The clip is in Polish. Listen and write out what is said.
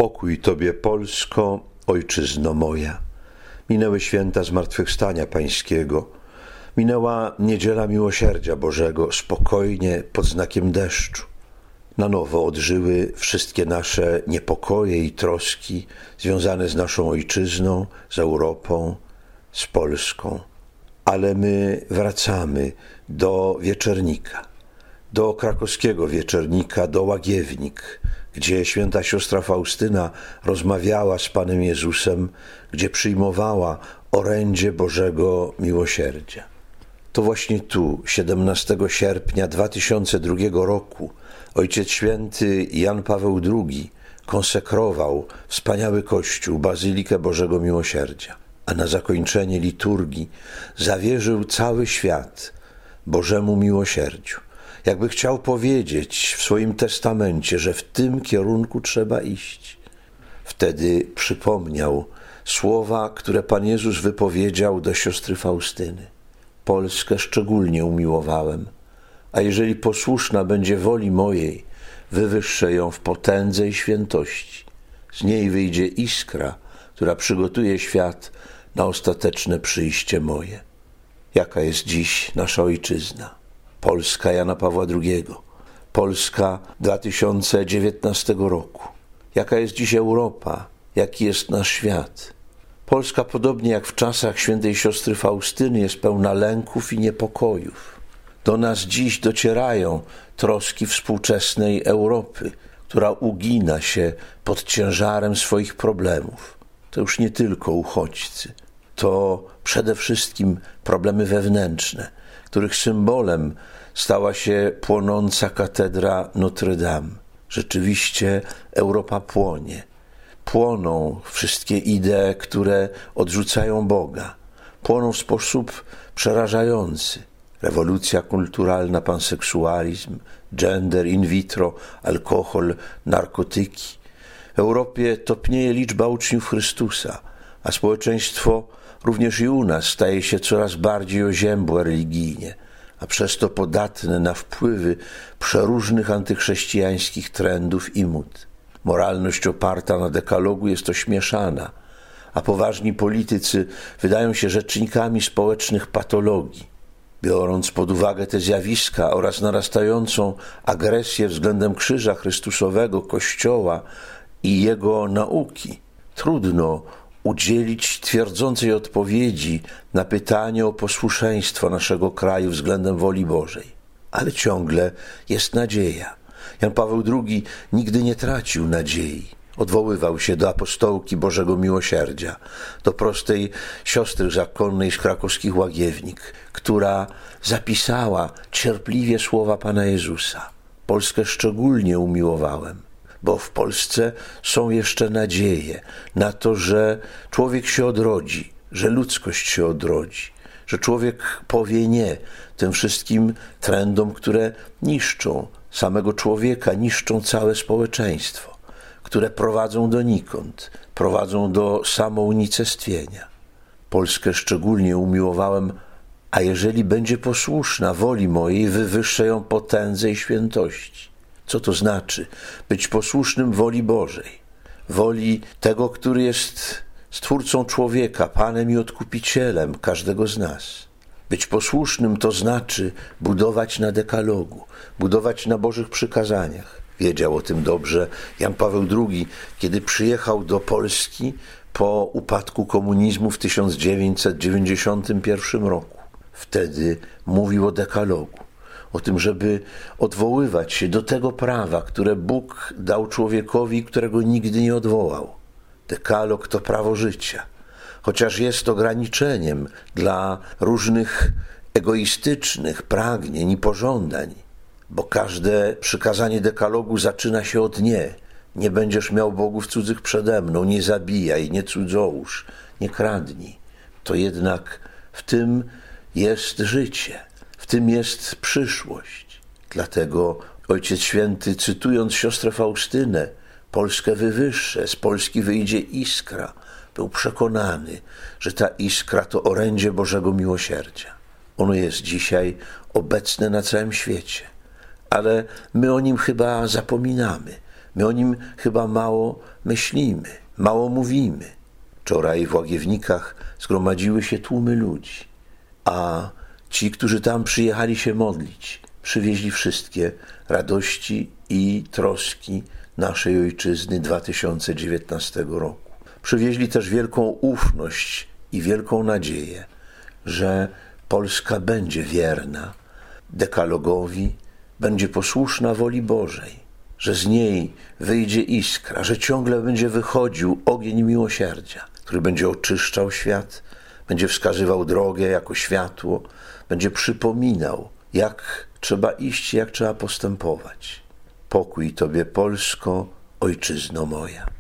Pokój Tobie, Polsko, ojczyzno moja. Minęły święta Zmartwychwstania Pańskiego. Minęła Niedziela Miłosierdzia Bożego, spokojnie, pod znakiem deszczu. Na nowo odżyły wszystkie nasze niepokoje i troski związane z naszą ojczyzną, z Europą, z Polską. Ale my wracamy do Wieczernika, do krakowskiego Wieczernika, do Łagiewnik, gdzie święta siostra Faustyna rozmawiała z Panem Jezusem, gdzie przyjmowała orędzie Bożego Miłosierdzia. To właśnie tu, 17 sierpnia 2002 roku, Ojciec Święty Jan Paweł II konsekrował wspaniały kościół, Bazylikę Bożego Miłosierdzia, a na zakończenie liturgii zawierzył cały świat Bożemu Miłosierdziu. Jakby chciał powiedzieć w swoim testamencie, że w tym kierunku trzeba iść. Wtedy przypomniał słowa, które Pan Jezus wypowiedział do siostry Faustyny. Polskę szczególnie umiłowałem, a jeżeli posłuszna będzie woli mojej, wywyższę ją w potędze i świętości. Z niej wyjdzie iskra, która przygotuje świat na ostateczne przyjście moje. Jaka jest dziś nasza ojczyzna? Polska Jana Pawła II, Polska 2019 roku. Jaka jest dziś Europa? Jaki jest nasz świat? Polska, podobnie jak w czasach świętej siostry Faustyny, jest pełna lęków i niepokojów. Do nas dziś docierają troski współczesnej Europy, która ugina się pod ciężarem swoich problemów. To już nie tylko uchodźcy, to przede wszystkim problemy wewnętrzne, których symbolem stała się płonąca katedra Notre Dame. Rzeczywiście Europa płonie. Płoną wszystkie idee, które odrzucają Boga. Płoną w sposób przerażający. Rewolucja kulturalna, panseksualizm, gender, in vitro, alkohol, narkotyki. W Europie topnieje liczba uczniów Chrystusa, a społeczeństwo również i u nas staje się coraz bardziej oziębłe religijnie, a przez to podatne na wpływy przeróżnych antychrześcijańskich trendów i mód. Moralność oparta na dekalogu jest ośmieszana, a poważni politycy wydają się rzecznikami społecznych patologii. Biorąc pod uwagę te zjawiska oraz narastającą agresję względem Krzyża Chrystusowego, Kościoła i jego nauki, trudno udzielić twierdzącej odpowiedzi na pytanie o posłuszeństwo naszego kraju względem woli Bożej. Ale ciągle jest nadzieja. Jan Paweł II nigdy nie tracił nadziei. Odwoływał się do apostołki Bożego Miłosierdzia, do prostej siostry zakonnej z krakowskich Łagiewnik, która zapisała cierpliwie słowa Pana Jezusa. Polskę szczególnie umiłowałem, bo w Polsce są jeszcze nadzieje na to, że człowiek się odrodzi, że ludzkość się odrodzi, że człowiek powie nie tym wszystkim trendom, które niszczą samego człowieka, niszczą całe społeczeństwo, które prowadzą donikąd, prowadzą do samounicestwienia. Polskę szczególnie umiłowałem, a jeżeli będzie posłuszna woli mojej, wywyższę ją potędze i świętości. Co to znaczy? Być posłusznym woli Bożej, woli tego, który jest Stwórcą człowieka, Panem i Odkupicielem każdego z nas. Być posłusznym to znaczy budować na dekalogu, budować na Bożych przykazaniach. Wiedział o tym dobrze Jan Paweł II, kiedy przyjechał do Polski po upadku komunizmu w 1991 roku. Wtedy mówił o dekalogu, o tym, żeby odwoływać się do tego prawa, które Bóg dał człowiekowi, którego nigdy nie odwołał. Dekalog to prawo życia, chociaż jest ograniczeniem dla różnych egoistycznych pragnień i pożądań, bo każde przykazanie dekalogu zaczyna się od nie. Nie będziesz miał bogów cudzych przede mną, nie zabijaj, nie cudzołóż, nie kradnij. To jednak w tym jest życie, w tym jest przyszłość. Dlatego Ojciec Święty, cytując siostrę Faustynę, Polskę wywyższę, z Polski wyjdzie iskra, był przekonany, że ta iskra to orędzie Bożego Miłosierdzia. Ono jest dzisiaj obecne na całym świecie, ale my o nim chyba zapominamy. My o nim chyba mało myślimy, mało mówimy. Wczoraj w Łagiewnikach zgromadziły się tłumy ludzi, a ci, którzy tam przyjechali się modlić, przywieźli wszystkie radości i troski naszej ojczyzny 2019 roku. Przywieźli też wielką ufność i wielką nadzieję, że Polska będzie wierna dekalogowi, będzie posłuszna woli Bożej, że z niej wyjdzie iskra, że ciągle będzie wychodził ogień miłosierdzia, który będzie oczyszczał świat, będzie wskazywał drogę jako światło, będzie przypominał, jak trzeba iść, jak trzeba postępować. Pokój Tobie, Polsko, ojczyzno moja.